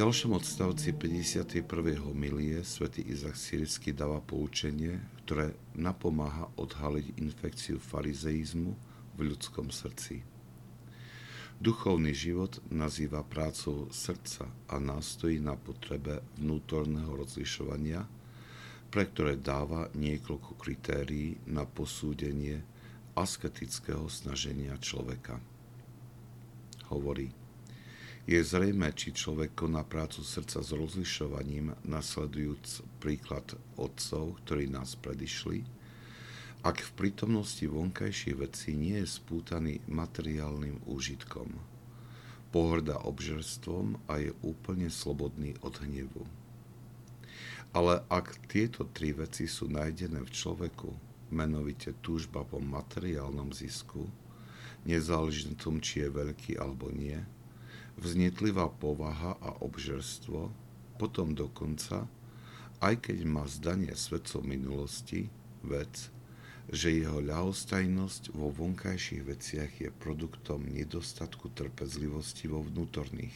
ďalšom odstavci 51. homilie svätý Izak Syrický dáva poučenie, ktoré napomáha odhaliť infekciu farizeizmu v ľudskom srdci. Duchovný život nazýva prácou srdca a nástojí na potrebe vnútorného rozlišovania, pre ktoré dáva niekoľko kritérií na posúdenie asketického snaženia človeka. Hovorí: je zrejmé, či človek koná prácu srdca s rozlišovaním, nasledujúc príklad otcov, ktorí nás predišli, ak v prítomnosti vonkajších vecí nie je spútaný materiálnym úžitkom, pohŕda obžerstvom a je úplne slobodný od hnevu. Ale ak tieto tri veci sú nájdené v človeku, menovite túžba po materiálnom zisku, nezáleží na tom, či je veľký alebo nie, vznetlivá povaha a obžerstvo, potom dokonca, aj keď má zdanie svetcov minulosti, vec, že jeho ľahostajnosť vo vonkajších veciach je produktom nedostatku trpezlivosti vo vnútorných.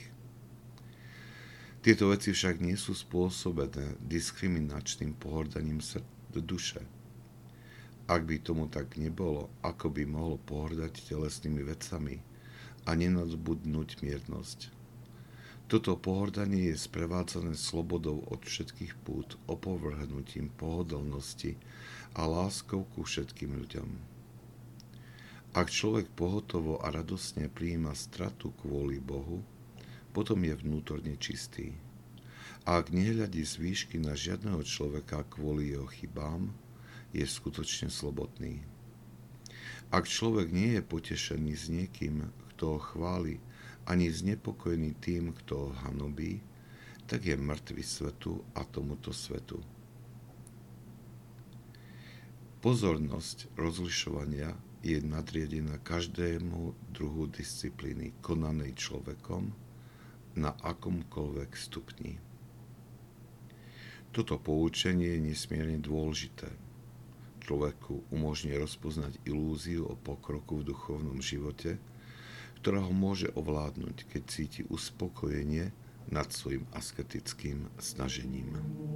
Tieto veci však nie sú spôsobené diskriminačným pohordaním duše. Ak by tomu tak nebolo, ako by mohol pohordať telesnými vecami a nenadbudnúť miernosť. Toto pohordanie je sprevádzané slobodou od všetkých pút, opovrhnutím pohodlnosti a láskou ku všetkým ľuďom. Ak človek pohotovo a radosne prijíma stratu kvôli Bohu, potom je vnútorne čistý. A ak nehľadí z výšky na žiadneho človeka kvôli jeho chybám, je skutočne slobodný. Ak človek nie je potešený s niekým, kto ho chváli, ani znepokojený tým, kto ho hanobí, tak je mŕtvy svetu a tomuto svetu. Pozornosť rozlišovania je nadriadená každému druhu disciplíny konanej človekom na akomkoľvek stupni. Toto poučenie je nesmierne dôležité. Človeku umožňuje rozpoznať ilúziu o pokroku v duchovnom živote, ktorá ho môže ovládnuť, keď cíti uspokojenie nad svojim asketickým snažením.